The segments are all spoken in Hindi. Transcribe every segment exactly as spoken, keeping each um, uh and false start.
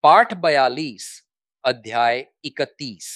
पाठ बयालीस, अध्याय इकतीस।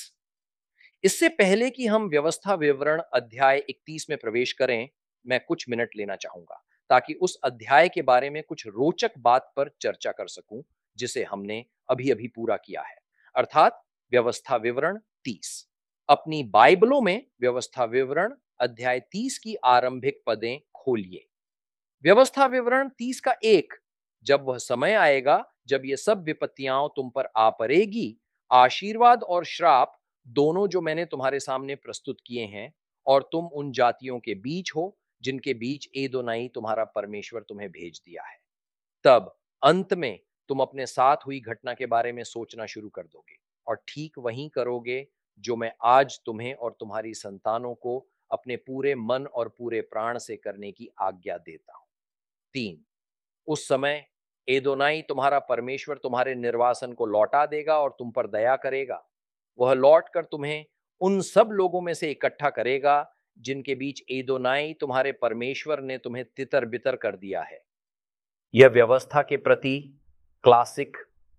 इससे पहले कि हम व्यवस्था विवरण अध्याय इकतीस में प्रवेश करें, मैं कुछ मिनट लेना चाहूंगा ताकि उस अध्याय के बारे में कुछ रोचक बात पर चर्चा कर सकूं जिसे हमने अभी अभी पूरा किया है, अर्थात व्यवस्था विवरण तीस। अपनी बाइबलों में व्यवस्था विवरण अध्याय तीस की आरंभिक पदें खोलिए। व्यवस्था विवरण तीस का एक, जब वह समय आएगा जब ये सब विपत्तियां तुम पर आ पड़ेगी, आशीर्वाद और श्राप दोनों जो मैंने तुम्हारे सामने प्रस्तुत किए हैं, और तुम उन जातियों के बीच हो जिनके बीच एदोनाई तुम्हारा परमेश्वर तुम्हें भेज दिया है। तब अंत में तुम अपने साथ हुई घटना के बारे में सोचना शुरू कर दोगे और ठीक वही करोगे जो मैं आज तुम्हें और तुम्हारी संतानों को अपने पूरे मन और पूरे प्राण से करने की आज्ञा देता हूं। तीन, उस समय एदोनाई तुम्हारा परमेश्वर तुम्हारे निर्वासन को लौटा देगा और तुम पर दया करेगा। वह लौट कर तुम्हें उन सब लोगों में से इकट्ठा करेगा जिनके बीच एदोनाई तुम्हारे परमेश्वर ने तुम्हें तितर बितर कर दिया है। यह व्यवस्था के प्रति क्लासिक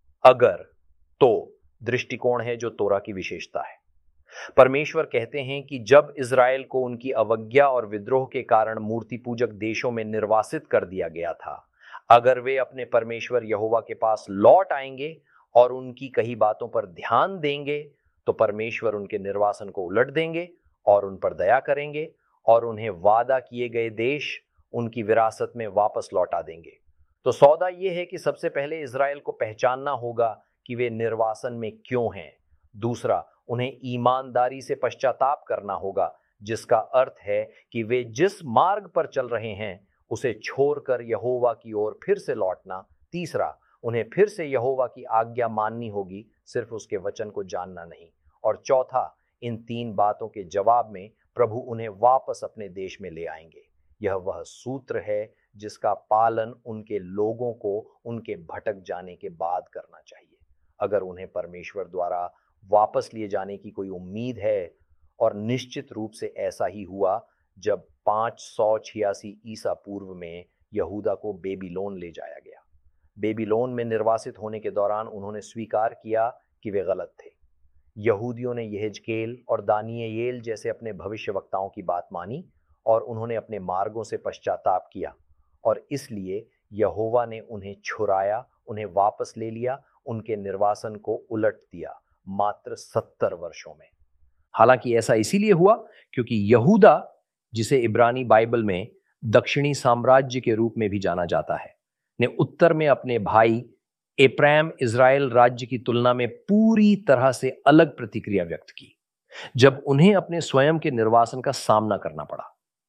अगर तो दृष्टिकोण है जो तोरा की विशेषता है। परमेश्वर कहते हैं कि जब इज़राइल को उनकी अवज्ञा और विद्रोह के कारण मूर्ति पूजक देशों में निर्वासित कर दिया गया था, अगर वे अपने परमेश्वर यहोवा के पास लौट आएंगे और उनकी कही बातों पर ध्यान देंगे, तो परमेश्वर उनके निर्वासन को उलट देंगे और उन पर दया करेंगे और उन्हें वादा किए गए देश उनकी विरासत में वापस लौटा देंगे। तो सौदा यह है कि सबसे पहले इज़राइल को पहचानना होगा कि वे निर्वासन में क्यों हैं। दूसरा, उन्हें ईमानदारी से पश्चाताप करना होगा, जिसका अर्थ है कि वे जिस मार्ग पर चल रहे हैं उसे छोड़कर यहोवा की ओर फिर से लौटना। तीसरा, उन्हें फिर से यहोवा की आज्ञा माननी होगी, सिर्फ उसके वचन को जानना नहीं। और चौथा, इन तीन बातों के जवाब में प्रभु उन्हें वापस अपने देश में ले आएंगे। यह वह सूत्र है जिसका पालन उनके लोगों को उनके भटक जाने के बाद करना चाहिए। अगर उन्हें परमेश्वर द्वारा वापस लिए जाने की कोई उम्मीद है, और निश्चित रूप से ऐसा ही हुआ जब पाँच सौ छियासी ईसा पूर्व में यहूदा को बेबीलोन ले जाया गया। बेबीलोन में निर्वासित होने के दौरान उन्होंने स्वीकार किया कि वे गलत थे। यहूदियों ने यहेजकेल और दानियेल जैसे अपने भविष्यवक्ताओं की बात मानी और उन्होंने अपने मार्गों से पश्चाताप किया, और इसलिए यहोवा ने उन्हें छुड़ाया, उन्हें वापस ले लिया, उनके निर्वासन को उलट दिया मात्र सत्तर वर्षों में। हालांकि ऐसा इसीलिए हुआ क्योंकि यहूदा, जिसे इब्रानी बाइबल में दक्षिणी साम्राज्य के रूप में भी जाना जाता है, ने उत्तर में अपने भाई एप्रैम इज़राइल राज्य की तुलना में पूरी तरह से अलग प्रतिक्रिया व्यक्त की जब उन्हें अपने स्वयं के निर्वासन का सामना करना पड़ा।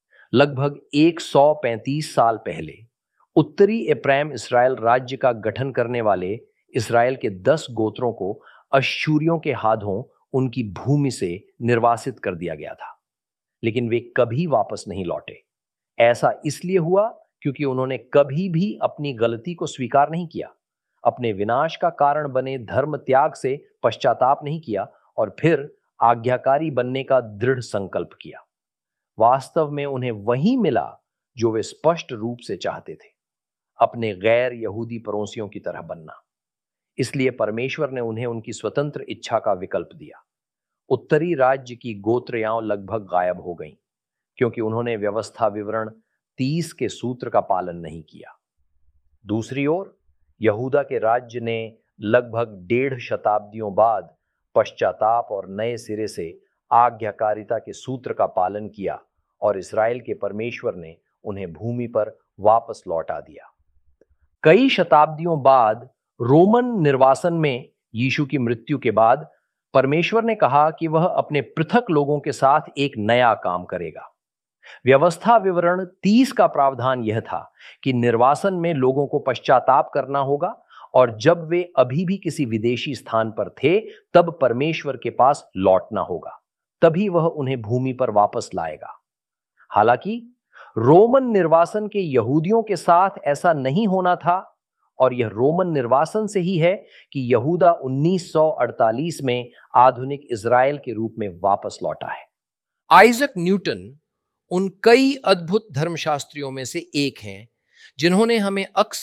लगभग एक सौ पैंतीस साल पहले उत्तरी एप्रैम इज़राइल राज्य का गठन करने वाले इज़राइल के दस गोत्रों को अश्शूरियों के हाथों उनकी भूमि से निर्वासित कर दिया गया था, लेकिन वे कभी वापस नहीं लौटे। ऐसा इसलिए हुआ क्योंकि उन्होंने कभी भी अपनी गलती को स्वीकार नहीं किया, अपने विनाश का कारण बने धर्म त्याग से पश्चाताप नहीं किया और फिर आज्ञाकारी बनने का दृढ़ संकल्प किया। वास्तव में उन्हें वही मिला जो वे स्पष्ट रूप से चाहते थे, अपने गैर यहूदी पड़ोसियों की तरह बनना। इसलिए परमेश्वर ने उन्हें उनकी स्वतंत्र इच्छा का विकल्प दिया। उत्तरी राज्य की गोत्रयां लगभग गायब हो गईं क्योंकि उन्होंने व्यवस्था विवरण तीस के सूत्र का पालन नहीं किया। दूसरी ओर यहूदा के राज्य ने लगभग डेढ़ शताब्दियों बाद पश्चाताप और नए सिरे से आज्ञाकारिता के सूत्र का पालन किया और इज़राइल के परमेश्वर ने उन्हें भूमि पर वापस लौटा दिया। कई शताब्दियों बाद रोमन निर्वासन में यीशु की मृत्यु के बाद परमेश्वर ने कहा कि वह अपने पृथक लोगों के साथ एक नया काम करेगा। व्यवस्था विवरण तीस का प्रावधान यह था कि निर्वासन में लोगों को पश्चाताप करना होगा, और जब वे अभी भी किसी विदेशी स्थान पर थे तब परमेश्वर के पास लौटना होगा, तभी वह उन्हें भूमि पर वापस लाएगा। हालांकि रोमन निर्वासन के यहूदियों के साथ ऐसा नहीं होना था, और यह रोमन निर्वासन से ही है कि यहूदा उन्नीस सौ अड़तालीस में आधुनिक इज़राइल के रूप में वापस लौटा है। आइजक न्यूटन उन कई अद्भुत धर्मशास्त्रियों में से एक हैं जिन्होंने हमें अक्सर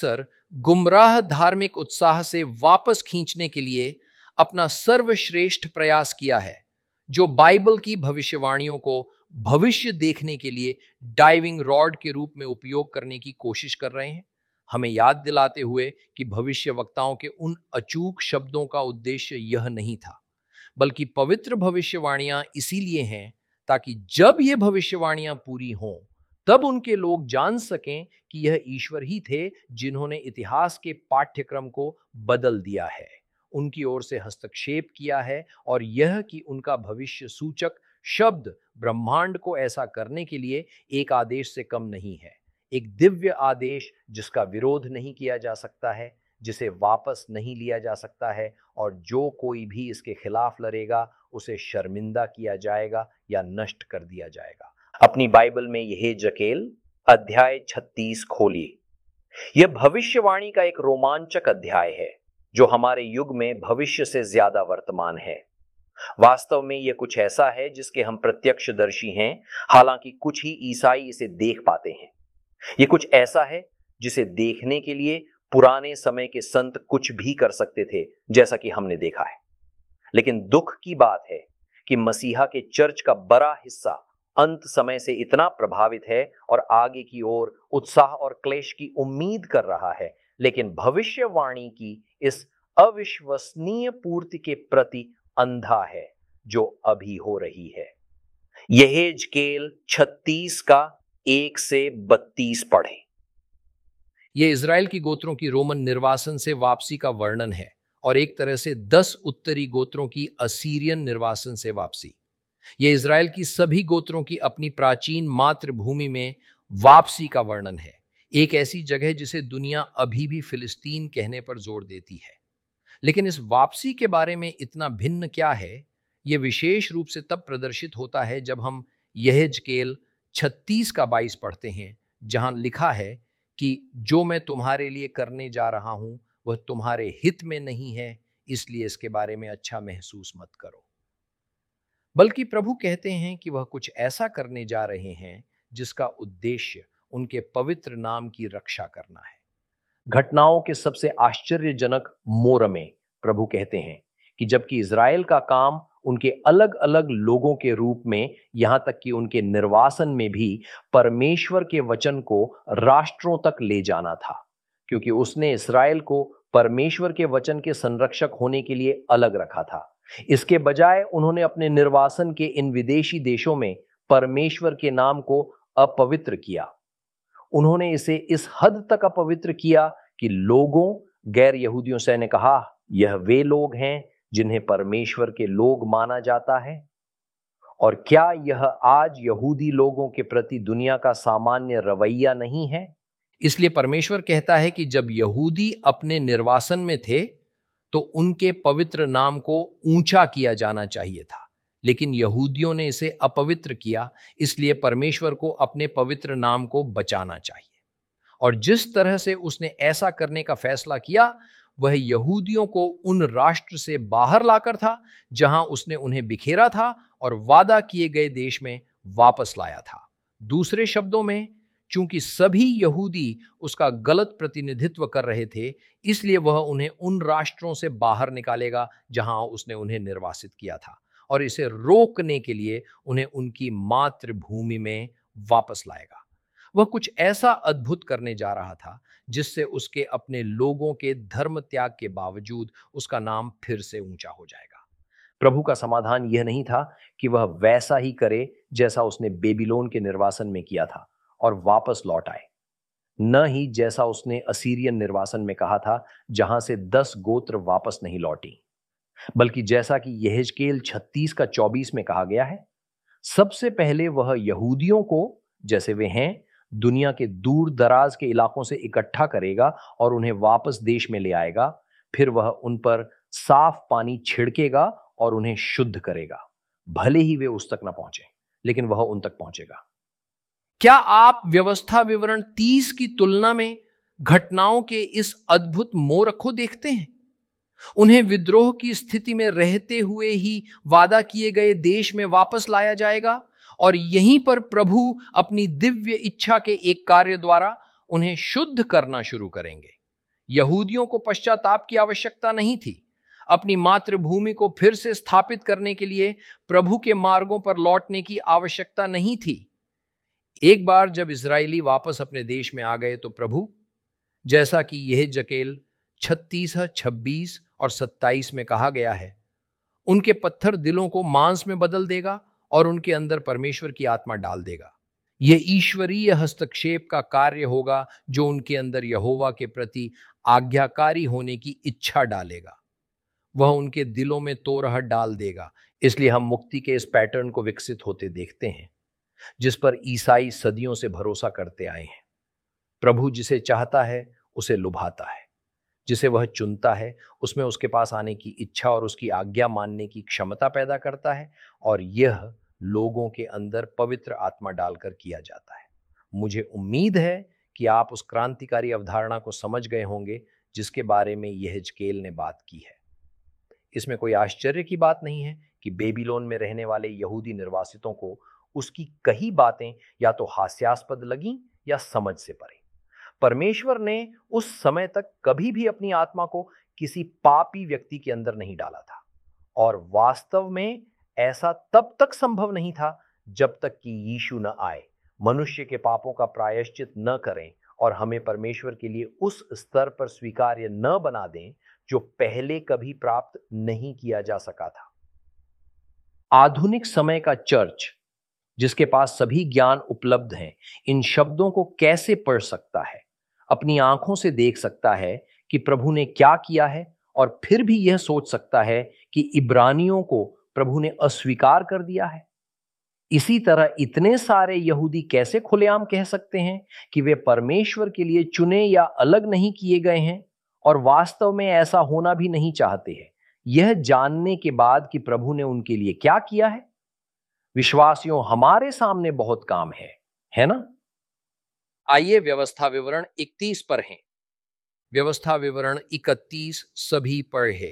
गुमराह धार्मिक उत्साह से वापस खींचने के लिए अपना सर्वश्रेष्ठ प्रयास किया है, जो बाइबल की भविष्यवाणियों को भविष्य देखने के लिए डाइविंग रॉड के रूप में उपयोग करने की कोशिश कर रहे हैं, हमें याद दिलाते हुए कि भविष्य वक्ताओं के उन अचूक शब्दों का उद्देश्य यह नहीं था, बल्कि पवित्र भविष्यवाणियां इसीलिए हैं ताकि जब ये भविष्यवाणियां पूरी हों तब उनके लोग जान सकें कि यह ईश्वर ही थे जिन्होंने इतिहास के पाठ्यक्रम को बदल दिया है, उनकी ओर से हस्तक्षेप किया है और यह कि उनका भविष्य सूचक शब्द ब्रह्मांड को ऐसा करने के लिए एक आदेश से कम नहीं है, एक दिव्य आदेश जिसका विरोध नहीं किया जा सकता है, जिसे वापस नहीं लिया जा सकता है और जो कोई भी इसके खिलाफ लड़ेगा उसे शर्मिंदा किया जाएगा या नष्ट कर दिया जाएगा। अपनी बाइबल में यहेजकेल अध्याय छत्तीस खोलिए। यह भविष्यवाणी का एक रोमांचक अध्याय है जो हमारे युग में भविष्य से ज्यादा वर्तमान है। वास्तव में यह कुछ ऐसा है जिसके हम प्रत्यक्षदर्शी हैं, हालांकि कुछ ही ईसाई इसे देख पाते हैं। यह कुछ ऐसा है जिसे देखने के लिए पुराने समय के संत कुछ भी कर सकते थे, जैसा कि हमने देखा है। लेकिन दुख की बात है कि मसीहा के चर्च का बड़ा हिस्सा अंत समय से इतना प्रभावित है और आगे की ओर उत्साह और क्लेश की उम्मीद कर रहा है, लेकिन भविष्यवाणी की इस अविश्वसनीय पूर्ति के प्रति अंधा है जो अभी हो रही है। यहेजकेल छत्तीस का एक से बत्तीस पढ़े। यह इज़राइल की गोत्रों की रोमन निर्वासन से वापसी का वर्णन है और एक तरह से दस उत्तरी गोत्रों की असीरियन निर्वासन से वापसी। यह इज़राइल की सभी गोत्रों की अपनी प्राचीन मातृभूमि में वापसी का वर्णन है, एक ऐसी जगह जिसे दुनिया अभी भी फिलिस्तीन कहने पर जोर देती है। लेकिन इस वापसी के बारे में इतना भिन्न क्या है, यह विशेष रूप से तब प्रदर्शित होता है जब हम यहेजकेल छत्तीस का बाईस पढ़ते हैं, जहां लिखा है कि जो मैं तुम्हारे लिए करने जा रहा हूं वह तुम्हारे हित में नहीं है, इसलिए इसके बारे में अच्छा महसूस मत करो। बल्कि प्रभु कहते हैं कि वह कुछ ऐसा करने जा रहे हैं जिसका उद्देश्य उनके पवित्र नाम की रक्षा करना है। घटनाओं के सबसे आश्चर्यजनक मोड़ में प्रभु कहते हैं कि जबकि इज़राइल का काम उनके अलग अलग लोगों के रूप में, यहां तक कि उनके निर्वासन में भी परमेश्वर के वचन को राष्ट्रों तक ले जाना था, क्योंकि उसने इस्राएल को परमेश्वर के वचन के संरक्षक होने के लिए अलग रखा था। इसके बजाय उन्होंने अपने निर्वासन के इन विदेशी देशों में परमेश्वर के नाम को अपवित्र किया। उन्होंने इसे इस हद तक अपवित्र किया कि लोगों, गैर यहूदियों से ने कहा, यह वे लोग हैं जिन्हें परमेश्वर के लोग माना जाता है। और क्या यह आज यहूदी लोगों के प्रति दुनिया का सामान्य रवैया नहीं है? इसलिए परमेश्वर कहता है कि जब यहूदी अपने निर्वासन में थे तो उनके पवित्र नाम को ऊंचा किया जाना चाहिए था, लेकिन यहूदियों ने इसे अपवित्र किया, इसलिए परमेश्वर को अपने पवित्र नाम को बचाना चाहिए। और जिस तरह से उसने ऐसा करने का फैसला किया वह यहूदियों को उन राष्ट्र से बाहर लाकर था जहां उसने उन्हें बिखेरा था और वादा किए गए देश में वापस लाया था। दूसरे शब्दों में, चूंकि सभी यहूदी उसका गलत प्रतिनिधित्व कर रहे थे, इसलिए वह उन्हें उन राष्ट्रों से बाहर निकालेगा जहां उसने उन्हें निर्वासित किया था, और इसे रोकने के लिए उन्हें उनकी मातृभूमि में वापस लाएगा। वह कुछ ऐसा अद्भुत करने जा रहा था जिससे उसके अपने लोगों के धर्म त्याग के बावजूद उसका नाम फिर से ऊंचा हो जाएगा। प्रभु का समाधान यह नहीं था कि वह वैसा ही करे जैसा उसने बेबीलोन के निर्वासन में किया था और वापस लौट आए, न ही जैसा उसने असीरियन निर्वासन में कहा था जहां से दस गोत्र वापस नहीं लौटी, बल्कि जैसा कि यहेजकेल छत्तीस का चौबीस में कहा गया है, सबसे पहले वह यहूदियों को जैसे वे हैं दुनिया के दूर दराज के इलाकों से इकट्ठा करेगा और उन्हें वापस देश में ले आएगा। फिर वह उन पर साफ पानी छिड़केगा और उन्हें शुद्ध करेगा। भले ही वे उस तक न पहुंचे, लेकिन वह उन तक पहुंचेगा। क्या आप व्यवस्था विवरण तीस की तुलना में घटनाओं के इस अद्भुत मोड़ को देखते हैं? उन्हें विद्रोह की स्थिति में रहते हुए ही वादा किए गए देश में वापस लाया जाएगा और यहीं पर प्रभु अपनी दिव्य इच्छा के एक कार्य द्वारा उन्हें शुद्ध करना शुरू करेंगे। यहूदियों को पश्चाताप की आवश्यकता नहीं थी। अपनी मातृभूमि को फिर से स्थापित करने के लिए प्रभु के मार्गों पर लौटने की आवश्यकता नहीं थी। एक बार जब इजरायली वापस अपने देश में आ गए तो प्रभु, जैसा कि यह जकेल छत्तीस, छब्बीस और सत्ताईस में कहा गया है, उनके पत्थर दिलों को मांस में बदल देगा और उनके अंदर परमेश्वर की आत्मा डाल देगा। यह ईश्वरीय हस्तक्षेप का कार्य होगा जो उनके अंदर यहोवा के प्रति आज्ञाकारी होने की इच्छा डालेगा। वह उनके दिलों में तोरहट डाल देगा। इसलिए हम मुक्ति के इस पैटर्न को विकसित होते देखते हैं जिस पर ईसाई सदियों से भरोसा करते आए हैं। प्रभु जिसे चाहता है उसे लुभाता है, जिसे वह चुनता है उसमें उसके पास आने की इच्छा और उसकी आज्ञा मानने की क्षमता पैदा करता है, और यह लोगों के अंदर पवित्र आत्मा डालकर किया जाता है। मुझे उम्मीद है कि आप उस क्रांतिकारी अवधारणा को समझ गए होंगे जिसके बारे में यहेजकेल ने बात की है। इसमें कोई आश्चर्य की बात नहीं है कि बेबीलोन में रहने वाले यहूदी निर्वासितों को उसकी कई बातें या तो हास्यास्पद लगी या समझ से परे। परमेश्वर ने उस समय तक कभी भी अपनी आत्मा को किसी पापी व्यक्ति के अंदर नहीं डाला था, और वास्तव में ऐसा तब तक संभव नहीं था जब तक कि यीशु न आए, मनुष्य के पापों का प्रायश्चित न करें और हमें परमेश्वर के लिए उस स्तर पर स्वीकार्य न बना दें जो पहले कभी प्राप्त नहीं किया जा सका था। आधुनिक समय का चर्च, जिसके पास सभी ज्ञान उपलब्ध हैं, इन शब्दों को कैसे पढ़ सकता है, अपनी आंखों से देख सकता है कि प्रभु ने क्या किया है, और फिर भी यह सोच सकता है कि इब्रानियों को प्रभु ने अस्वीकार कर दिया है। इसी तरह इतने सारे यहूदी कैसे खुलेआम कह सकते हैं कि वे परमेश्वर के लिए चुने या अलग नहीं किए गए हैं, और वास्तव में ऐसा होना भी नहीं चाहते हैं, यह जानने के बाद कि प्रभु ने उनके लिए क्या किया है। विश्वासियों, हमारे सामने बहुत काम है, है ना? आइए व्यवस्था विवरण इकतीस पर हैं। व्यवस्था विवरण इकतीस सभी पर है।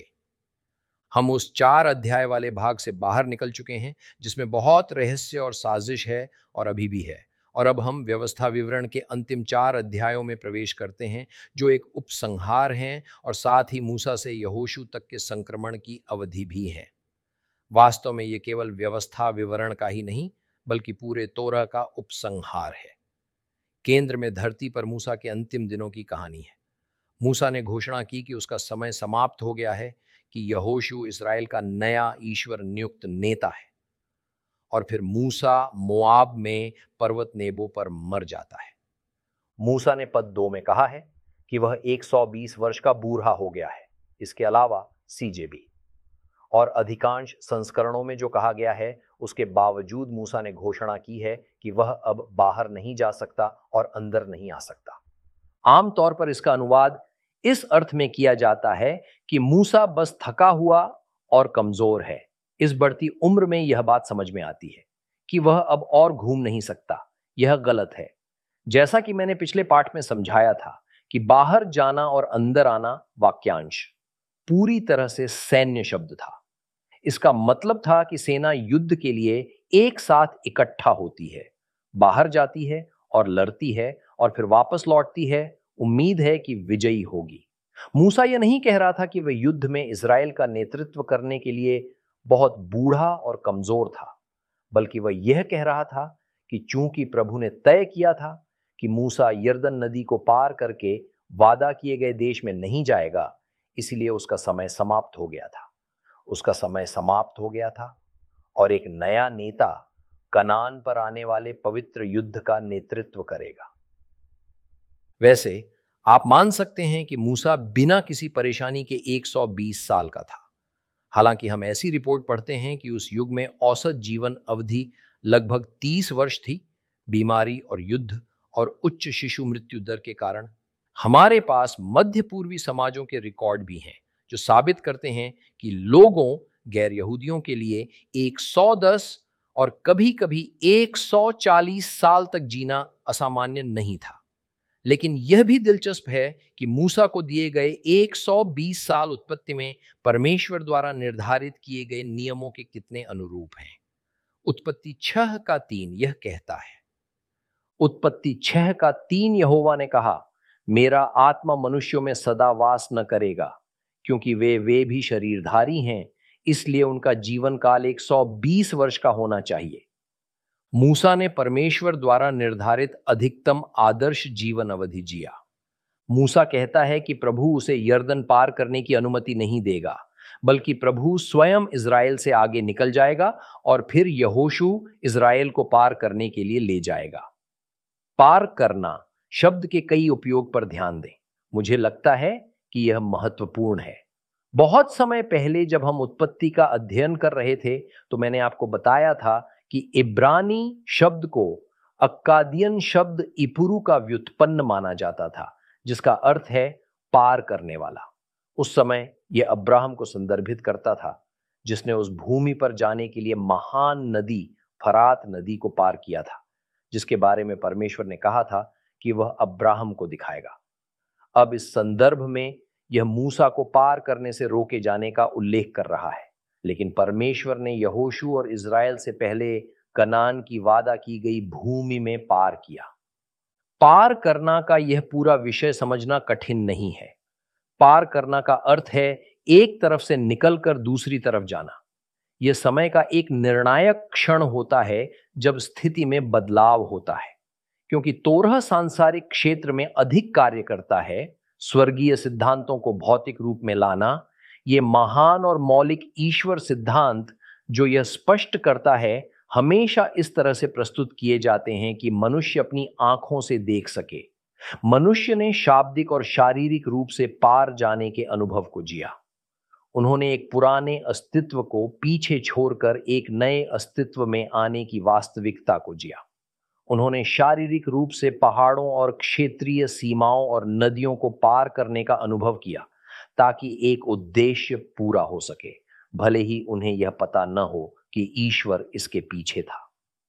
हम उस चार अध्याय वाले भाग से बाहर निकल चुके हैं जिसमें बहुत रहस्य और साजिश है और अभी भी है, और अब हम व्यवस्था विवरण के अंतिम चार अध्यायों में प्रवेश करते हैं जो एक उपसंहार हैं और साथ ही मूसा से यहोशू तक के संक्रमण की अवधि भी है। वास्तव में ये केवल व्यवस्था विवरण का ही नहीं बल्कि पूरे तोरह का उपसंहार है। केंद्र में धरती पर मूसा के अंतिम दिनों की कहानी है। मूसा ने घोषणा की कि उसका समय समाप्त हो गया है, कि यहोशू इस्राएल का नया ईश्वर नियुक्त नेता है, और फिर मूसा मोआब में पर्वत नेबो पर मर जाता है। मूसा ने पद दो में कहा है कि वह एक सौ बीस वर्ष का बूढ़ा हो गया है। इसके अलावा सीजे भी, और अधिकांश संस्करणों में जो कहा गया है उसके बावजूद मूसा ने घोषणा की है कि वह अब बाहर नहीं जा सकता और अंदर नहीं आ सकता। आमतौर पर इसका अनुवाद इस अर्थ में किया जाता है कि मूसा बस थका हुआ और कमजोर है। इस बढ़ती उम्र में यह बात समझ में आती है कि वह अब और घूम नहीं सकता। यह गलत है। जैसा कि मैंने पिछले पाठ में समझाया था कि बाहर जाना और अंदर आना वाक्यांश पूरी तरह से सैन्य शब्द था। इसका मतलब था कि सेना युद्ध के लिए एक साथ इकट्ठा होती है, बाहर जाती है और लड़ती है और फिर वापस लौटती है, उम्मीद है कि विजयी होगी। मूसा यह नहीं कह रहा था कि वह युद्ध में इस्राएल का नेतृत्व करने के लिए बहुत बूढ़ा और कमजोर था, बल्कि वह यह कह रहा था कि चूंकि प्रभु ने तय किया था कि मूसा यर्दन नदी को पार करके वादा किए गए देश में नहीं जाएगा, इसलिए उसका समय समाप्त हो गया था। उसका समय समाप्त हो गया था और एक नया नेता कनान पर आने वाले पवित्र युद्ध का नेतृत्व करेगा। वैसे आप मान सकते हैं कि मूसा बिना किसी परेशानी के एक सौ बीस साल का था। हालांकि हम ऐसी रिपोर्ट पढ़ते हैं कि उस युग में औसत जीवन अवधि लगभग तीस वर्ष थी। बीमारी और युद्ध और उच्च शिशु मृत्यु दर के कारण हमारे पास मध्य पूर्वी समाजों के रिकॉर्ड भी हैं जो साबित करते हैं कि लोगों, गैर यहूदियों के लिए एक सौ दस और कभी कभी एक सौ चालीस साल तक जीना असामान्य नहीं था। लेकिन यह भी दिलचस्प है कि मूसा को दिए गए एक सौ बीस साल उत्पत्ति में परमेश्वर द्वारा निर्धारित किए गए नियमों के कितने अनुरूप हैं। उत्पत्ति छह का तीन यह कहता है, उत्पत्ति छह का तीन यहोवा ने कहा, मेरा आत्मा मनुष्यों में सदा वास न करेगा, क्योंकि वे वे भी शरीरधारी हैं, इसलिए उनका जीवन काल एक सौ बीस वर्ष का होना चाहिए। मूसा ने परमेश्वर द्वारा निर्धारित अधिकतम आदर्श जीवन अवधि जिया। मूसा कहता है कि प्रभु उसे यर्दन पार करने की अनुमति नहीं देगा, बल्कि प्रभु स्वयं इज़राइल से आगे निकल जाएगा और फिर यहोशू इज़राइल को पार करने के लिए ले जाएगा। पार करना शब्द के कई उपयोग पर ध्यान दें। मुझे लगता है कि यह महत्वपूर्ण है। बहुत समय पहले जब हम उत्पत्ति का अध्ययन कर रहे थे, तो मैंने आपको बताया था कि इब्रानी शब्द को अक्कादियन शब्द इपुरु का व्युत्पन्न माना जाता था, जिसका अर्थ है पार करने वाला। उस समय यह अब्राहम को संदर्भित करता था, जिसने उस भूमि पर जाने के लिए महान नदी फरात नदी को पार किया था, जिसके बारे में परमेश्वर ने कहा था कि वह अब्राहम को दिखाएगा। अब इस संदर्भ में यह मूसा को पार करने से रोके जाने का उल्लेख कर रहा है, लेकिन परमेश्वर ने यहोशू और इज़राइल से पहले कनान की वादा की गई भूमि में पार किया। पार करना का यह पूरा विषय समझना कठिन नहीं है। पार करना का अर्थ है एक तरफ से निकलकर दूसरी तरफ जाना। यह समय का एक निर्णायक क्षण होता है जब स्थिति में बदलाव होता है, क्योंकि तोरह सांसारिक क्षेत्र में अधिक कार्य करता है। स्वर्गीय सिद्धांतों को भौतिक रूप में लाना, यह महान और मौलिक ईश्वर सिद्धांत जो यह स्पष्ट करता है, हमेशा इस तरह से प्रस्तुत किए जाते हैं कि मनुष्य अपनी आंखों से देख सके। मनुष्य ने शाब्दिक और शारीरिक रूप से पार जाने के अनुभव को जिया। उन्होंने एक पुराने अस्तित्व को पीछे छोड़कर एक नए अस्तित्व में आने की वास्तविकता को जिया। उन्होंने शारीरिक रूप से पहाड़ों और क्षेत्रीय सीमाओं और नदियों को पार करने का अनुभव किया, ताकि एक उद्देश्य पूरा हो सके, भले ही उन्हें यह पता न हो कि ईश्वर इसके पीछे था।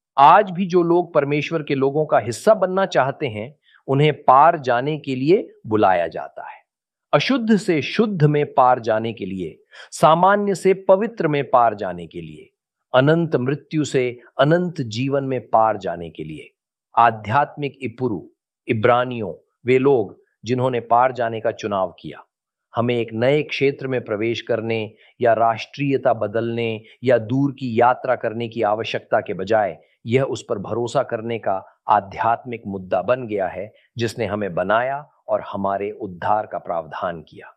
आज भी जो लोग परमेश्वर के लोगों का हिस्सा बनना चाहते हैं, उन्हें पार जाने के लिए बुलाया जाता है। अशुद्ध से शुद्ध में पार जाने के लिए, सामान्य से पवित्र में पार जाने के लिए, अनंत मृत्यु से अनंत जीवन में पार जाने के लिए। आध्यात्मिक इपुरु, इब्रानियों, वे लोग जिन्होंने पार जाने का चुनाव किया। हमें एक नए क्षेत्र में प्रवेश करने या राष्ट्रीयता बदलने या दूर की यात्रा करने की आवश्यकता के बजाय यह उस पर भरोसा करने का आध्यात्मिक मुद्दा बन गया है, जिसने हमें बनाया और हमारे उद्धार का प्रावधान किया।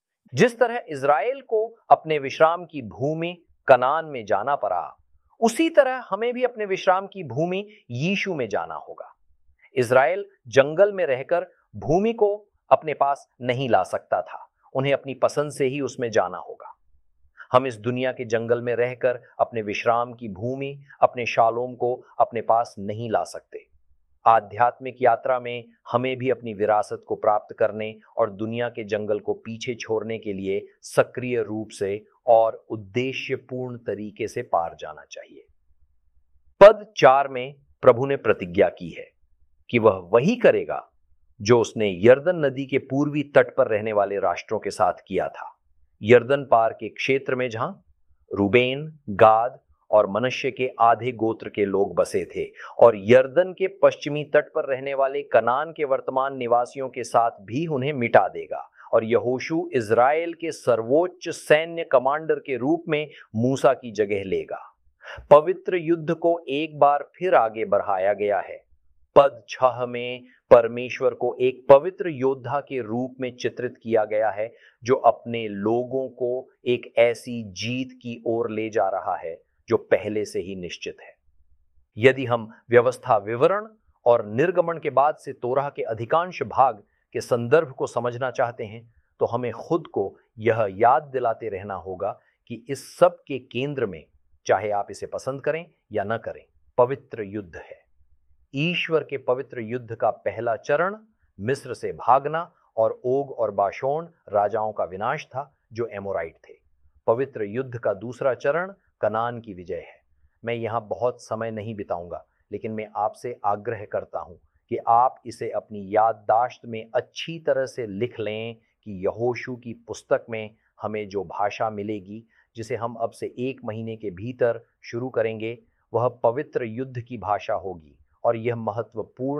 जिस तरह इज़राइल को अपने विश्राम की भूमि कनान में जाना पड़ा, उसी तरह हमें भी अपने विश्राम की भूमि यीशु में जाना होगा। इज़राइल जंगल में रहकर भूमि को अपने पास नहीं ला सकता था, उन्हें अपनी पसंद से ही उसमें जाना होगा। हम इस दुनिया के जंगल में रहकर अपने विश्राम की भूमि, अपने शालोम को अपने पास नहीं ला सकते। आध्यात्मिक यात्रा में हमें भी अपनी विरासत को प्राप्त करने और दुनिया के जंगल को पीछे छोड़ने के लिए सक्रिय रूप से और उद्देश्यपूर्ण तरीके से पार जाना चाहिए। पद चार में प्रभु ने प्रतिज्ञा की है कि वह वही करेगा जो उसने यर्दन नदी के पूर्वी तट पर रहने वाले राष्ट्रों के साथ किया था। यर्दन पार के क्षेत्र में जहां रूबेन, गाद और मनश्शे के आधे गोत्र के लोग बसे थे, और यर्दन के पश्चिमी तट पर रहने वाले कनान के वर्तमान निवासियों के साथ भी उन्हें मिटा देगा। और यहोशू इज़राइल के सर्वोच्च सैन्य कमांडर के रूप में मूसा की जगह लेगा। पवित्र युद्ध को एक बार फिर आगे बढ़ाया गया है। पद छह में परमेश्वर को एक पवित्र योद्धा के रूप में चित्रित किया गया है, जो अपने लोगों को एक ऐसी जीत की ओर ले जा रहा है जो पहले से ही निश्चित है। यदि हम व्यवस्था विवरण और निर्गमन के बाद से तोराह के अधिकांश भाग के संदर्भ को समझना चाहते हैं, तो हमें खुद को यह याद दिलाते रहना होगा कि इस सब के केंद्र में, चाहे आप इसे पसंद करें या न करें, पवित्र युद्ध है। ईश्वर के पवित्र युद्ध का पहला चरण मिस्र से भागना और ओग और बाशोन राजाओं का विनाश था, जो एमोराइट थे। पवित्र युद्ध का दूसरा चरण कनान की विजय है। मैं यहाँ बहुत समय नहीं बिताऊंगा, लेकिन मैं आपसे आग्रह करता हूँ कि आप इसे अपनी याददाश्त में अच्छी तरह से लिख लें कि यहोशू की पुस्तक में हमें जो भाषा मिलेगी, जिसे हम अब से एक महीने के भीतर शुरू करेंगे, वह पवित्र युद्ध की भाषा होगी। और यह महत्वपूर्ण है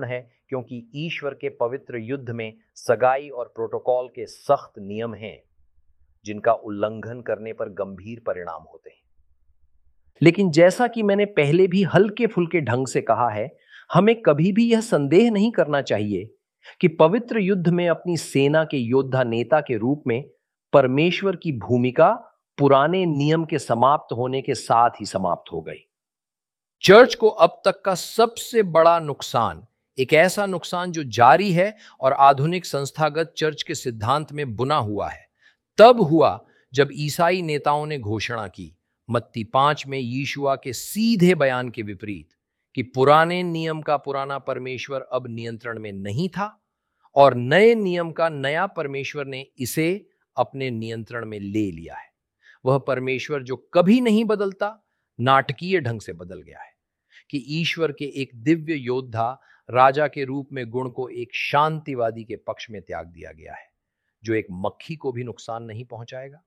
क्योंकि ईश्वर के पवित्र युद्ध में सगाई और प्रोटोकॉल के सख्त नियम हैं जिनका उल्लंघन करने पर गंभीर परिणाम होते हैं। लेकिन जैसा कि मैंने पहले भी हल्के फुल्के ढंग से कहा है, हमें कभी भी यह संदेह नहीं करना चाहिए कि पवित्र युद्ध में अपनी सेना के योद्धा नेता के रूप में परमेश्वर की भूमिका पुराने नियम के समाप्त होने के साथ ही समाप्त हो गई। चर्च को अब तक का सबसे बड़ा नुकसान, एक ऐसा नुकसान जो जारी है और आधुनिक संस्थागत चर्च के सिद्धांत में बुना हुआ है, तब हुआ जब ईसाई नेताओं ने घोषणा की, मत्ती पांच में यीशुआ के सीधे बयान के विपरीत, कि पुराने नियम का पुराना परमेश्वर अब नियंत्रण में नहीं था और नए नियम का नया परमेश्वर ने इसे अपने नियंत्रण में ले लिया है। वह परमेश्वर जो कभी नहीं बदलता, नाटकीय ढंग से बदल गया है कि ईश्वर के एक दिव्य योद्धा राजा के रूप में गुण को एक शांतिवादी के पक्ष में त्याग दिया गया है, जो एक मक्खी को भी नुकसान नहीं पहुंचाएगा।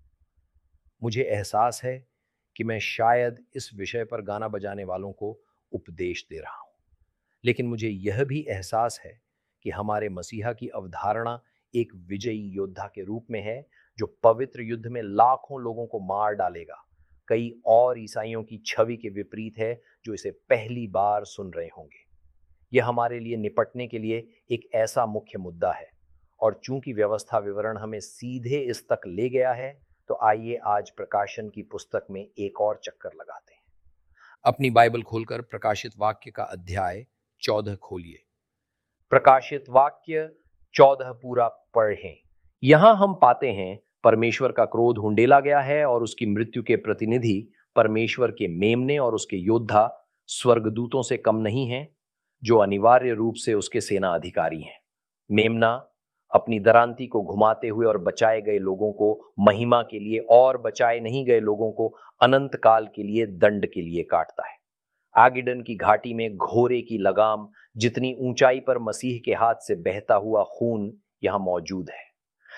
मुझे एहसास है कि मैं शायद इस विषय पर गाना बजाने वालों को उपदेश दे रहा हूं, लेकिन मुझे यह भी एहसास है कि हमारे मसीहा की अवधारणा एक विजयी योद्धा के रूप में है, जो पवित्र युद्ध में लाखों लोगों को मार डालेगा। कई और ईसाइयों की छवि के विपरीत है जो इसे पहली बार सुन रहे होंगे। यह हमारे लिए निपटने के लिए एक ऐसा मुख्य मुद्दा है, और चूंकि व्यवस्था विवरण हमें सीधे इस तक ले गया है, तो आइए आज प्रकाशन की पुस्तक में एक और चक्कर लगाते हैं। अपनी बाइबल खोलकर प्रकाशित वाक्य का अध्याय चौदह खोलिए। प्रकाशित वाक्य चौदह पूरा पढ़ें। यहां हम पाते हैं परमेश्वर का क्रोध हुंडेला गया है और उसकी मृत्यु के प्रतिनिधि परमेश्वर के मेमने और उसके योद्धा स्वर्गदूतों से कम नहीं हैं, जो अनिवार्य रूप से उसके सेना अधिकारी हैं। मेमना अपनी दरांती को घुमाते हुए और बचाए गए लोगों को महिमा के लिए और बचाए नहीं गए लोगों को अनंत काल के लिए दंड के लिए काटता है। आगिडन की घाटी में घोड़े की लगाम जितनी ऊंचाई पर मसीह के हाथ से बहता हुआ खून यहां मौजूद है।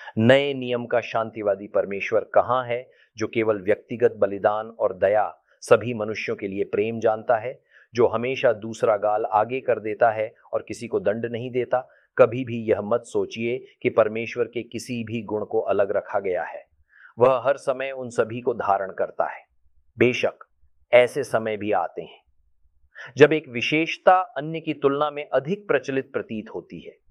नए नियम का शांतिवादी परमेश्वर कहां है, जो केवल व्यक्तिगत बलिदान और दया, सभी मनुष्यों के लिए प्रेम जानता है, जो हमेशा दूसरा गाल आगे कर देता है और किसी को दंड नहीं देता। कभी भी यह मत सोचिए कि परमेश्वर के किसी भी गुण को अलग रखा गया है। वह हर समय उन सभी को धारण करता है। बेशक ऐसे समय भी आते हैं जब एक विशेषता अन्य की तुलना में अधिक प्रचलित प्रतीत होती है।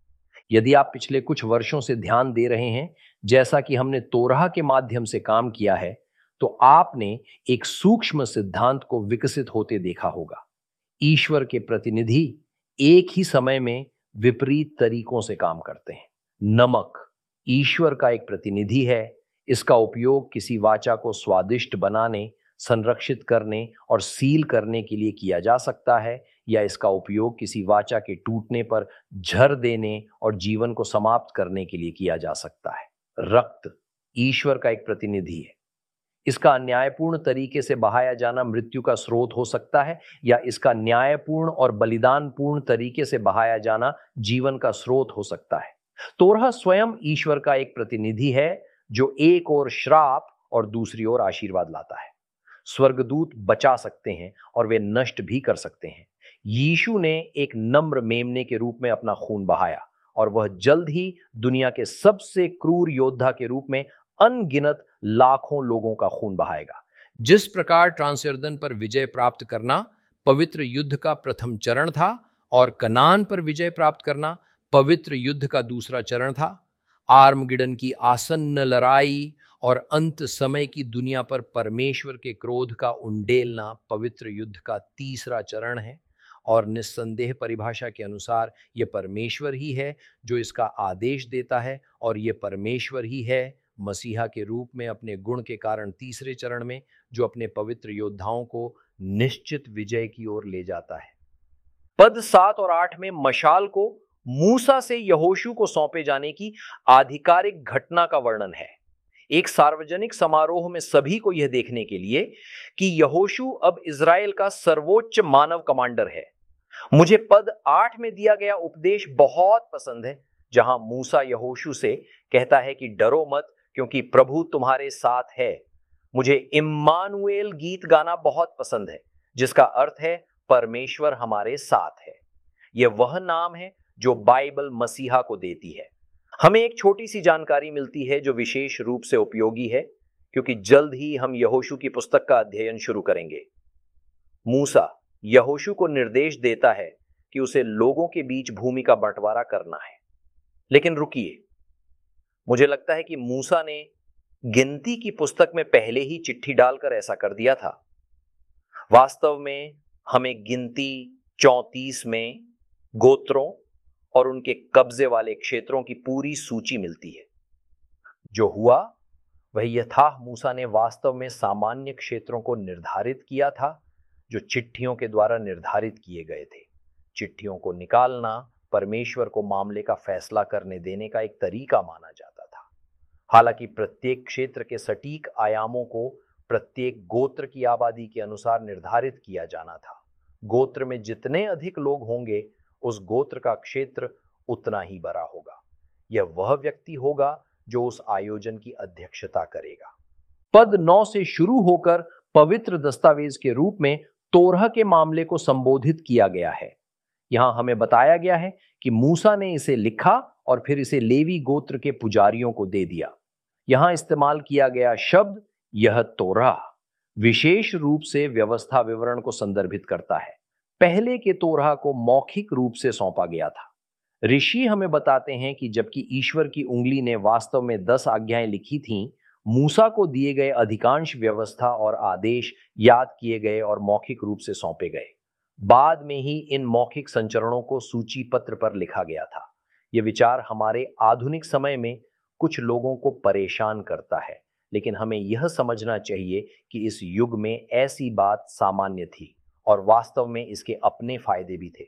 यदि आप पिछले कुछ वर्षों से ध्यान दे रहे हैं, जैसा कि हमने तोराह के माध्यम से काम किया है, तो आपने एक सूक्ष्म सिद्धांत को विकसित होते देखा होगा। ईश्वर के प्रतिनिधि एक ही समय में विपरीत तरीकों से काम करते हैं। नमक ईश्वर का एक प्रतिनिधि है। इसका उपयोग किसी वाचा को स्वादिष्ट बनाने, संरक्षित करने और सील करने के लिए किया जा सकता है, या इसका उपयोग किसी वाचा के टूटने पर झर देने और जीवन को समाप्त करने के लिए किया जा सकता है। रक्त ईश्वर का एक प्रतिनिधि है। इसका अन्यायपूर्ण तरीके से बहाया जाना मृत्यु का स्रोत हो सकता है, या इसका न्यायपूर्ण और बलिदानपूर्ण तरीके से बहाया जाना जीवन का स्रोत हो सकता है। तोरह स्वयं ईश्वर का एक प्रतिनिधि है, जो एक ओर श्राप और दूसरी ओर आशीर्वाद लाता है। स्वर्गदूत बचा सकते हैं और वे नष्ट भी कर सकते हैं। यीशु ने एक नम्र मेमने के रूप में अपना खून बहाया, और वह जल्द ही दुनिया के सबसे क्रूर योद्धा के रूप में अनगिनत लाखों लोगों का खून बहाएगा। जिस प्रकार ट्रांसयर्दन पर विजय प्राप्त करना पवित्र युद्ध का प्रथम चरण था और कनान पर विजय प्राप्त करना पवित्र युद्ध का दूसरा चरण था, आर्मगिडन की आसन्न लड़ाई और अंत समय की दुनिया पर परमेश्वर के क्रोध का उंडेलना पवित्र युद्ध का तीसरा चरण है। और निस्संदेह परिभाषा के अनुसार यह परमेश्वर ही है जो इसका आदेश देता है, और यह परमेश्वर ही है मसीहा के रूप में अपने गुण के कारण तीसरे चरण में, जो अपने पवित्र योद्धाओं को निश्चित विजय की ओर ले जाता है। पद सात और आठ में मशाल को मूसा से यहोशू को सौंपे जाने की आधिकारिक घटना का वर्णन है। एक सार्वजनिक समारोह में सभी को यह देखने के लिए कि यहोशू अब इज़राइल का सर्वोच्च मानव कमांडर है। मुझे पद आठ में दिया गया उपदेश बहुत पसंद है, जहां मूसा यहोशू से कहता है कि डरो मत, क्योंकि प्रभु तुम्हारे साथ है। मुझे इम्मानुएल गीत गाना बहुत पसंद है, जिसका अर्थ है परमेश्वर हमारे साथ है। यह वह नाम है जो बाइबल मसीहा को देती है। हमें एक छोटी सी जानकारी मिलती है जो विशेष रूप से उपयोगी है, क्योंकि जल्द ही हम यहोशू की पुस्तक का अध्ययन शुरू करेंगे। मूसा यहोशू को निर्देश देता है कि उसे लोगों के बीच भूमि का बंटवारा करना है। लेकिन रुकिए, मुझे लगता है कि मूसा ने गिनती की पुस्तक में पहले ही चिट्ठी डालकर ऐसा कर दिया था। वास्तव में हमें गिनती चौंतीस में गोत्रों और उनके कब्जे वाले क्षेत्रों की पूरी सूची मिलती है। जो हुआ वह यह था, मूसा ने वास्तव में सामान्य क्षेत्रों को निर्धारित किया था जो चिट्ठियों के द्वारा निर्धारित किए गए थे। चिट्ठियों को निकालना परमेश्वर को मामले का फैसला करने देने का एक तरीका माना जाता था। हालांकि प्रत्येक क्षेत्र के सटीक आयामों को प्रत्येक गोत्र की आबादी के अनुसार निर्धारित किया जाना था। गोत्र में जितने अधिक लोग होंगे, उस गोत्र का क्षेत्र उतना ही बड़ा होगा। यह वह व्यक्ति होगा जो उस आयोजन की अध्यक्षता करेगा। पद नौ से शुरू होकर पवित्र दस्तावेज के रूप में तोरह के मामले को संबोधित किया गया है। यहां हमें बताया गया है कि मूसा ने इसे लिखा और फिर इसे लेवी गोत्र के पुजारियों को दे दिया। यहां इस्तेमाल किया गया शब्द यह तोरह विशेष रूप से व्यवस्था विवरण को संदर्भित करता है। पहले के तोरह को मौखिक रूप से सौंपा गया था। ऋषि हमें बताते हैं कि जबकि ईश्वर की उंगली ने वास्तव में दस आज्ञाएं लिखी थीं, मूसा को दिए गए अधिकांश व्यवस्था और आदेश याद किए गए और मौखिक रूप से सौंपे गए। बाद में ही इन मौखिक संचरणों को सूची पत्र पर लिखा गया था। यह विचार हमारे आधुनिक समय में कुछ लोगों को परेशान करता है, लेकिन हमें यह समझना चाहिए कि इस युग में ऐसी बात सामान्य थी और वास्तव में इसके अपने फायदे भी थे।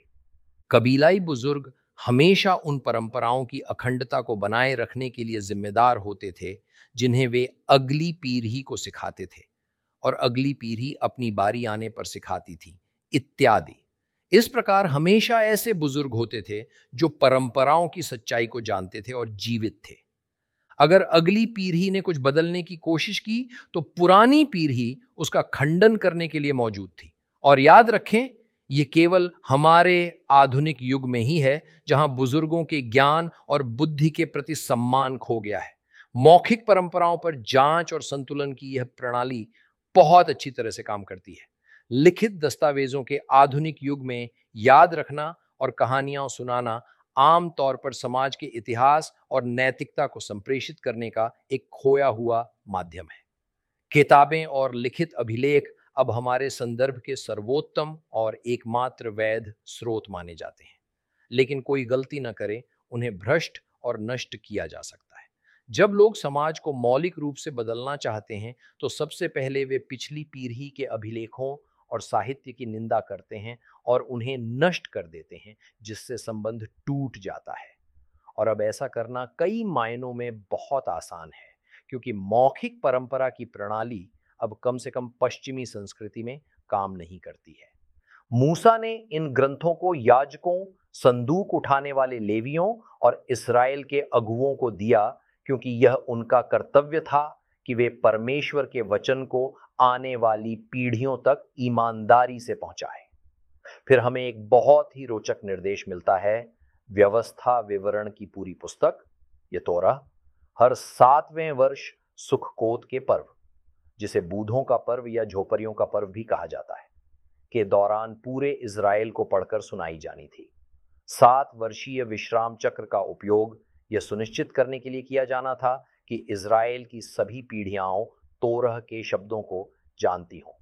कबीलाई बुजुर्ग हमेशा उन परंपराओं की अखंडता को बनाए रखने के लिए जिम्मेदार होते थे जिन्हें वे अगली पीढ़ी को सिखाते थे, और अगली पीढ़ी अपनी बारी आने पर सिखाती थी, इत्यादि। इस प्रकार हमेशा ऐसे बुजुर्ग होते थे जो परंपराओं की सच्चाई को जानते थे और जीवित थे। अगर अगली पीढ़ी ने कुछ बदलने की कोशिश की तो पुरानी पीढ़ी उसका खंडन करने के लिए मौजूद थी। और याद रखें, ये केवल हमारे आधुनिक युग में ही है जहां बुजुर्गों के ज्ञान और बुद्धि के प्रति सम्मान खो गया है। मौखिक परंपराओं पर जांच और संतुलन की यह प्रणाली बहुत अच्छी तरह से काम करती है। लिखित दस्तावेजों के आधुनिक युग में याद रखना और कहानियां सुनाना आम तौर पर समाज के इतिहास और नैतिकता को संप्रेषित करने का एक खोया हुआ माध्यम है। किताबें और लिखित अभिलेख अब हमारे संदर्भ के सर्वोत्तम और एकमात्र वैध स्रोत माने जाते हैं, लेकिन कोई गलती न करे, उन्हें भ्रष्ट और नष्ट किया जा सकता है। जब लोग समाज को मौलिक रूप से बदलना चाहते हैं तो सबसे पहले वे पिछली पीढ़ी के अभिलेखों और साहित्य की निंदा करते हैं और उन्हें नष्ट कर देते हैं, जिससे संबंध टूट जाता है। और अब ऐसा करना कई मायनों में बहुत आसान है, क्योंकि मौखिक परंपरा की प्रणाली अब कम से कम पश्चिमी संस्कृति में काम नहीं करती है। मूसा ने इन ग्रंथों को याजकों, संदूक उठाने वाले लेवियों और इस्राएल के अगुओं को दिया, क्योंकि यह उनका कर्तव्य था कि वे परमेश्वर के वचन को आने वाली पीढ़ियों तक ईमानदारी से पहुंचाएं। फिर हमें एक बहुत ही रोचक निर्देश मिलता है। व्यवस्था विवरण की पूरी पुस्तक, ये तोरा, हर सातवें वर्ष सुखकोत के पर्व, जिसे बूढ़ों का पर्व या झोपड़ियों का पर्व भी कहा जाता है, के दौरान पूरे इज़राइल को पढ़कर सुनाई जानी थी। सात वर्षीय विश्राम चक्र का उपयोग यह सुनिश्चित करने के लिए किया जाना था कि इज़राइल की सभी पीढ़ियां तोरह के शब्दों को जानती हों।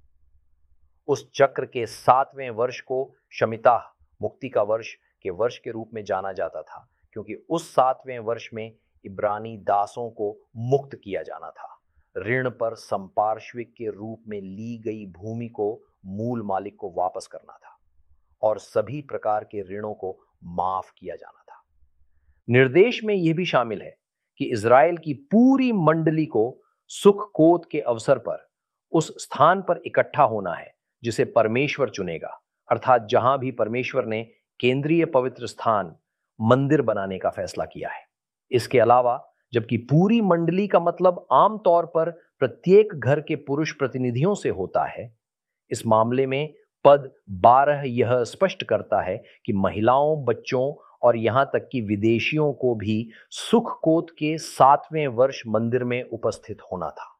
उस चक्र के सातवें वर्ष को शमिताह, मुक्ति का वर्ष के वर्ष के रूप में जाना जाता था, क्योंकि उस सातवें वर्ष में इब्रानी दासों को मुक्त किया जाना था। ऋण पर संपार्श्विक के रूप में ली गई भूमि को मूल मालिक को वापस करना था और सभी प्रकार के ऋणों को माफ किया जाना था। निर्देश में यह भी शामिल है कि इज़राइल की पूरी मंडली को सुखकोत के अवसर पर उस स्थान पर इकट्ठा होना है जिसे परमेश्वर चुनेगा, अर्थात जहां भी परमेश्वर ने केंद्रीय पवित्र स्थान मंदिर बनाने का फैसला किया है। इसके अलावा जबकि पूरी मंडली का मतलब आमतौर पर प्रत्येक घर के पुरुष प्रतिनिधियों से होता है, इस मामले में पद बारह यह स्पष्ट करता है कि महिलाओं, बच्चों और यहां तक कि विदेशियों को भी सुखकोत के सातवें वर्ष मंदिर में उपस्थित होना था।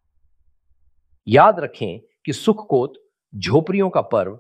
याद रखें कि सुखकोत झोपड़ियों का पर्व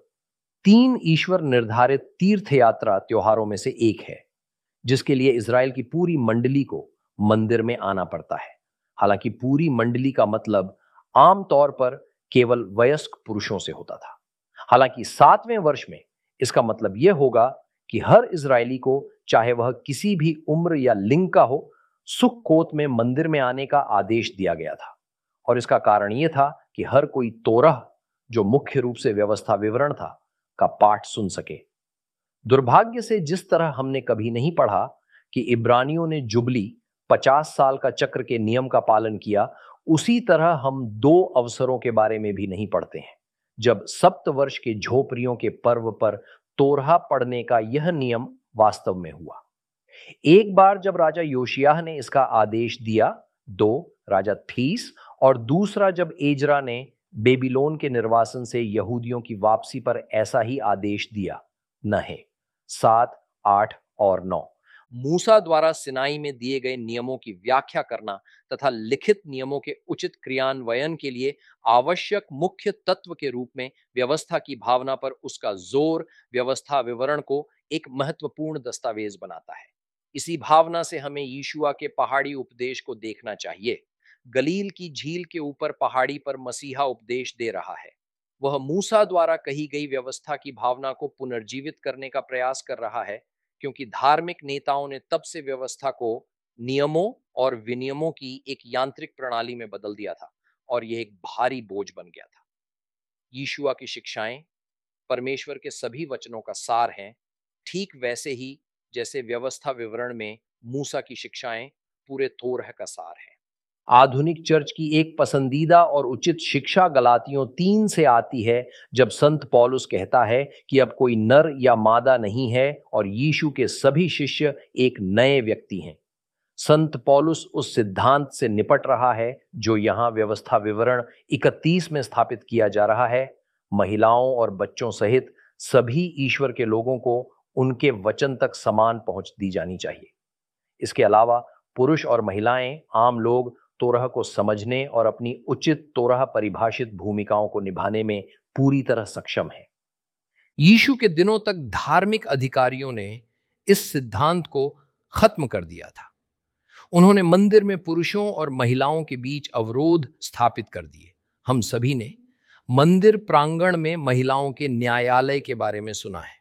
तीन ईश्वर निर्धारित तीर्थ यात्रा त्योहारों में से एक है, जिसके लिए इज़राइल की पूरी मंडली को मंदिर में आना पड़ता है। हालांकि पूरी मंडली का मतलब आमतौर पर केवल वयस्क पुरुषों से होता था। हालांकि सातवें वर्ष में इसका मतलब यह होगा कि हर इजरायली को, चाहे वह किसी भी उम्र या लिंग का हो, सुक्कोत में मंदिर में आने का आदेश दिया गया था। और इसका कारण यह था कि हर कोई तोरह, जो मुख्य रूप से व्यवस्था विवरण था, का पाठ सुन सके। दुर्भाग्य से जिस तरह हमने कभी नहीं पढ़ा कि इब्रानियों ने जुबली पचास साल का चक्र के नियम का पालन किया, उसी तरह हम दो अवसरों के बारे में भी नहीं पढ़ते हैं जब सप्त वर्ष के झोपड़ियों के पर्व पर तोरहा पढ़ने का यह नियम वास्तव में हुआ। एक बार जब राजा योशियाह ने इसका आदेश दिया, दो राजा थीस, और दूसरा जब एजरा ने बेबीलोन के निर्वासन से यहूदियों की वापसी पर ऐसा ही आदेश दिया। नहे सात, आठ और नौ। मूसा द्वारा सिनाई में दिए गए नियमों की व्याख्या करना तथा लिखित नियमों के उचित क्रियान्वयन के लिए आवश्यक मुख्य तत्व के रूप में व्यवस्था की भावना पर उसका जोर व्यवस्था विवरण को एक महत्वपूर्ण दस्तावेज बनाता है। इसी भावना से हमें यीशुआ के पहाड़ी उपदेश को देखना चाहिए। गलील की झील के ऊपर पहाड़ी पर मसीहा उपदेश दे रहा है। वह मूसा द्वारा कही गई व्यवस्था की भावना को पुनर्जीवित करने का प्रयास कर रहा है, क्योंकि धार्मिक नेताओं ने तब से व्यवस्था को नियमों और विनियमों की एक यांत्रिक प्रणाली में बदल दिया था और यह एक भारी बोझ बन गया था। यीशुआ की शिक्षाएं परमेश्वर के सभी वचनों का सार हैं, ठीक वैसे ही जैसे व्यवस्था विवरण में मूसा की शिक्षाएं पूरे तोरह का सार है। आधुनिक चर्च की एक पसंदीदा और उचित शिक्षा गलातियों तीन से आती है, जब संत पौलुस कहता है कि अब कोई नर या मादा नहीं है और यीशु के सभी शिष्य एक नए व्यक्ति हैं। संत पौलुस उस सिद्धांत से निपट रहा है जो यहां व्यवस्था विवरण इकतीस में स्थापित किया जा रहा है। महिलाओं और बच्चों सहित सभी ईश्वर के लोगों को उनके वचन तक समान पहुंच दी जानी चाहिए। इसके अलावा पुरुष और महिलाएं, आम लोग, तोरह को समझने और अपनी उचित तोरह परिभाषित भूमिकाओं को निभाने में पूरी तरह सक्षम हैं। यीशु के दिनों तक धार्मिक अधिकारियों ने इस सिद्धांत को खत्म कर दिया था। उन्होंने मंदिर में पुरुषों और महिलाओं के बीच अवरोध स्थापित कर दिए। हम सभी ने मंदिर प्रांगण में महिलाओं के न्यायालय के बारे में सुना है।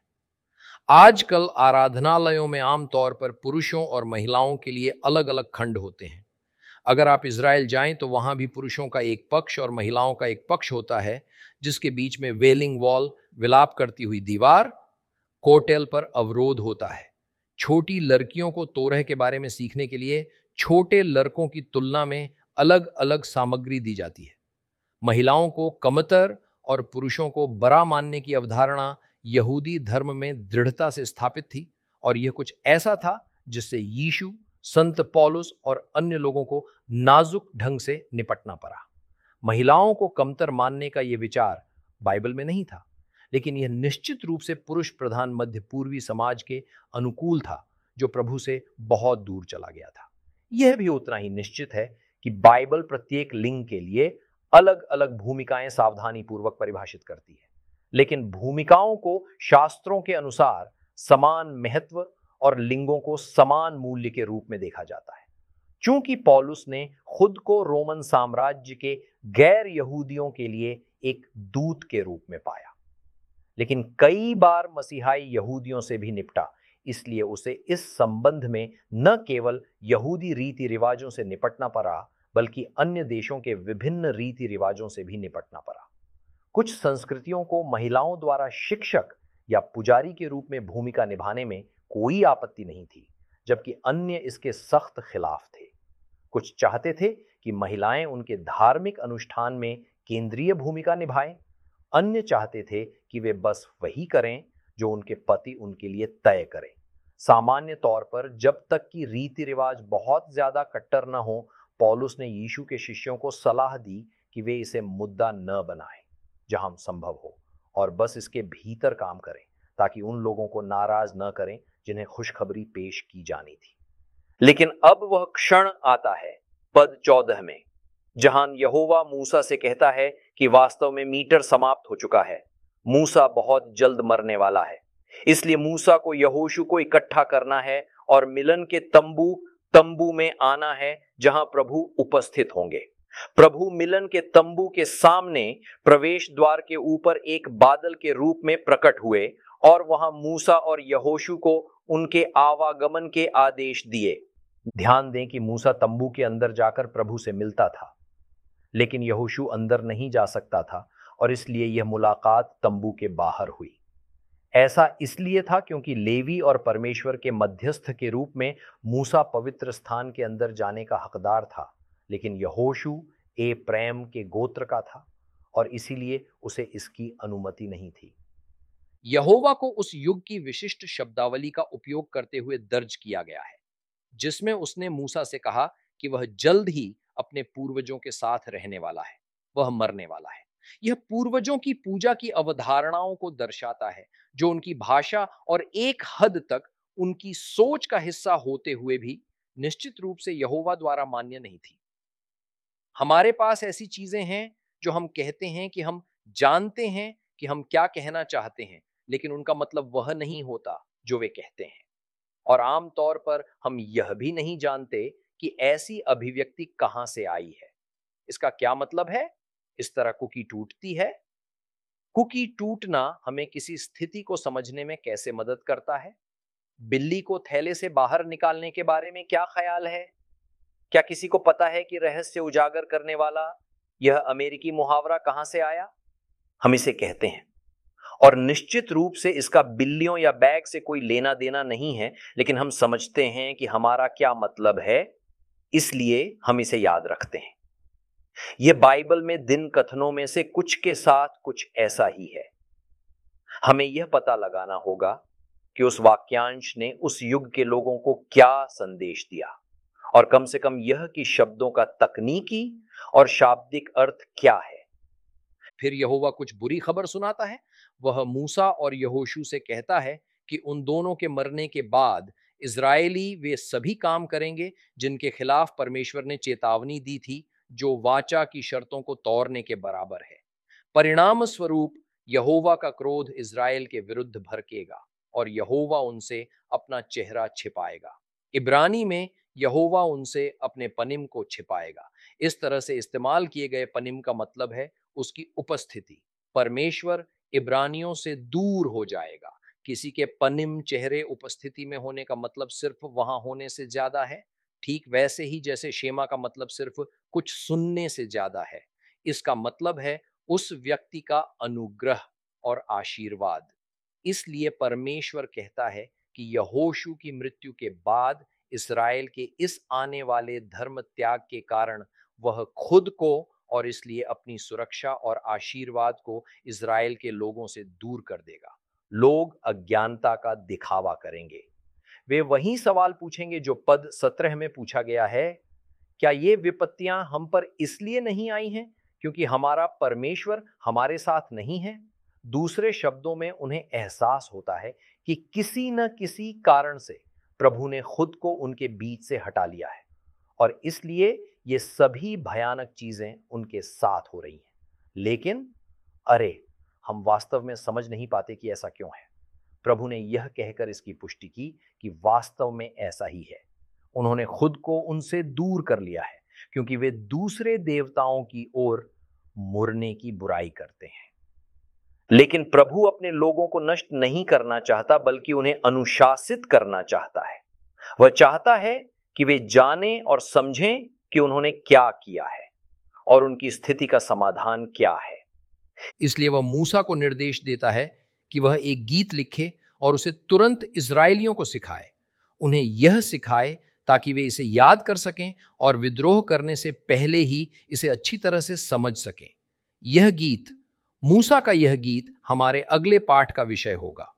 आजकल आराधनालयों में आमतौर पर पुरुषों और महिलाओं के लिए अलग अलग खंड होते हैं। अगर आप इज़राइल जाएं तो वहां भी पुरुषों का एक पक्ष और महिलाओं का एक पक्ष होता है, जिसके बीच में वेलिंग वॉल, विलाप करती हुई दीवार, कोटेल पर अवरोध होता है। छोटी लड़कियों को तोरह के बारे में सीखने के लिए छोटे लड़कों की तुलना में अलग अलग सामग्री दी जाती है। महिलाओं को कमतर और पुरुषों को बड़ा मानने की अवधारणा यहूदी धर्म में दृढ़ता से स्थापित थी, और यह कुछ ऐसा था जिससे यीशु, संत पौलुस और अन्य लोगों को नाजुक ढंग से निपटना पड़ा। महिलाओं को कमतर मानने का यह विचार बाइबल में नहीं था, लेकिन यह निश्चित रूप से पुरुष प्रधान मध्य पूर्वी समाज के अनुकूल था, जो प्रभु से बहुत दूर चला गया था। यह भी उतना ही निश्चित है कि बाइबल प्रत्येक लिंग के लिए अलग अलग भूमिकाएं सावधानी पूर्वक परिभाषित करती है, लेकिन भूमिकाओं को शास्त्रों के अनुसार समान महत्व और लिंगों को समान मूल्य के रूप में देखा जाता है। चूंकि पौलुस ने खुद को रोमन साम्राज्य के गैर यहूदियों के लिए एक दूत के रूप में पाया, लेकिन कई बार मसीहाई यहूदियों से भी निपटा, इसलिए उसे इस संबंध में न केवल यहूदी रीति रिवाजों से निपटना पड़ा, बल्कि अन्य देशों के विभिन्न रीति रिवाजों से भी निपटना पड़ा। कुछ संस्कृतियों को महिलाओं द्वारा शिक्षक या पुजारी के रूप में भूमिका निभाने में कोई आपत्ति नहीं थी, जबकि अन्य इसके सख्त खिलाफ थे। कुछ चाहते थे कि महिलाएं उनके धार्मिक अनुष्ठान में केंद्रीय भूमिका निभाएं, अन्य चाहते थे कि वे बस वही करें जो उनके पति उनके लिए तय करें। सामान्य तौर पर जब तक कि रीति रिवाज बहुत ज्यादा कट्टर न हो, पौलुस ने यीशु के शिष्यों को सलाह दी कि वे इसे मुद्दा न बनाएं जहां संभव हो, और बस इसके भीतर काम करें ताकि उन लोगों को नाराज न करें जिन्हें खुशखबरी पेश की जानी थी। लेकिन अब वह क्षण आता है पद चौदह में, जहां यहोवा मूसा से कहता है कि वास्तव में मीटर समाप्त हो चुका है, मूसा बहुत जल्द मरने वाला है। इसलिए मूसा को यहोशू को इकट्ठा करना है और मिलन के तंबू तंबू में आना है जहां प्रभु उपस्थित होंगे। प्रभु मिलन के तंबू के सामने प्रवेश द्वार के ऊपर एक बादल के रूप में प्रकट हुए और वहां मूसा और यहोशू को उनके आवागमन के आदेश दिए। ध्यान दें कि मूसा तंबू के अंदर जाकर प्रभु से मिलता था, लेकिन यहोशू अंदर नहीं जा सकता था और इसलिए यह मुलाकात तंबू के बाहर हुई। ऐसा इसलिए था क्योंकि लेवी और परमेश्वर के मध्यस्थ के रूप में मूसा पवित्र स्थान के अंदर जाने का हकदार था, लेकिन यहोशू ए प्रेम के गोत्र का था और इसीलिए उसे इसकी अनुमति नहीं थी। यहोवा को उस युग की विशिष्ट शब्दावली का उपयोग करते हुए दर्ज किया गया है, जिसमें उसने मूसा से कहा कि वह जल्द ही अपने पूर्वजों के साथ रहने वाला है, वह मरने वाला है। यह पूर्वजों की पूजा की अवधारणाओं को दर्शाता है, जो उनकी भाषा और एक हद तक उनकी सोच का हिस्सा होते हुए भी निश्चित रूप से यहोवा द्वारा मान्य नहीं थी। हमारे पास ऐसी चीजें हैं जो हम कहते हैं कि हम जानते हैं कि हम क्या कहना चाहते हैं, लेकिन उनका मतलब वह नहीं होता जो वे कहते हैं। और आमतौर पर हम यह भी नहीं जानते कि ऐसी अभिव्यक्ति कहां से आई है। इसका क्या मतलब है? इस तरह कुकी टूटती है। कुकी टूटना हमें किसी स्थिति को समझने में कैसे मदद करता है? बिल्ली को थैले से बाहर निकालने के बारे में क्या ख्याल है? क्या किसी को पता है कि रहस्य उजागर करने वाला यह अमेरिकी मुहावरा कहां से आया? हम इसे कहते हैं और निश्चित रूप से इसका बिल्लियों या बैग से कोई लेना देना नहीं है, लेकिन हम समझते हैं कि हमारा क्या मतलब है, इसलिए हम इसे याद रखते हैं। यह बाइबल में दिन कथनों में से कुछ के साथ कुछ ऐसा ही है। हमें यह पता लगाना होगा कि उस वाक्यांश ने उस युग के लोगों को क्या संदेश दिया, और कम से कम यह कि शब्दों का तकनीकी और शाब्दिक अर्थ क्या है। फिर यहोवा कुछ बुरी खबर सुनाता है। वह मूसा और यहोशू से कहता है कि उन दोनों के मरने के बाद इजरायली वे सभी काम करेंगे जिनके खिलाफ परमेश्वर ने चेतावनी दी थी, जो वाचा की शर्तों को तोड़ने के बराबर है। परिणाम स्वरूप यहोवा का क्रोध इजराइल के विरुद्ध भड़केगा और यहोवा उनसे अपना चेहरा छिपाएगा। इब्रानी में यहोवा उनसे अपने पनिम को छिपाएगा। इस तरह से इस्तेमाल किए गए पनिम का मतलब है उसकी उपस्थिति। परमेश्वर इब्रानियों से दूर हो जाएगा। किसी के पनिम चेहरे उपस्थिति में होने का मतलब सिर्फ वहां होने से ज्यादा है, ठीक वैसे ही जैसे शेमा का मतलब सिर्फ कुछ सुनने से ज्यादा है। इसका मतलब है उस व्यक्ति का अनुग्रह और आशीर्वाद। इसलिए परमेश्वर कहता है कि यहोशू की मृत्यु के बाद इस्राएल के इस आने वाले धर्म त्याग के कारण वह खुद को और इसलिए अपनी सुरक्षा और आशीर्वाद को इस्राएल के लोगों से दूर कर देगा। लोग अज्ञानता का दिखावा करेंगे। वे वही सवाल पूछेंगे जो पद सत्रह में पूछा गया है, क्या ये विपत्तियां हम पर इसलिए नहीं आई हैं क्योंकि हमारा परमेश्वर हमारे साथ नहीं है? दूसरे शब्दों में उन्हें एहसास होता है कि किसी न किसी कारण से प्रभु ने खुद को उनके बीच से हटा लिया है और इसलिए ये सभी भयानक चीजें उनके साथ हो रही हैं। लेकिन अरे, हम वास्तव में समझ नहीं पाते कि ऐसा क्यों है। प्रभु ने यह कहकर इसकी पुष्टि की कि वास्तव में ऐसा ही है। उन्होंने खुद को उनसे दूर कर लिया है क्योंकि वे दूसरे देवताओं की ओर मुड़ने की बुराई करते हैं। लेकिन प्रभु अपने लोगों को नष्ट नहीं करना चाहता, बल्कि उन्हें अनुशासित करना चाहता है। वह चाहता है कि वे जानें और समझें कि उन्होंने क्या किया है और उनकी स्थिति का समाधान क्या है। इसलिए वह मूसा को निर्देश देता है कि वह एक गीत लिखे और उसे तुरंत इजरायलियों को सिखाए। उन्हें यह सिखाए ताकि वे इसे याद कर सकें और विद्रोह करने से पहले ही इसे अच्छी तरह से समझ सकें। यह गीत, मूसा का यह गीत हमारे अगले पाठ का विषय होगा।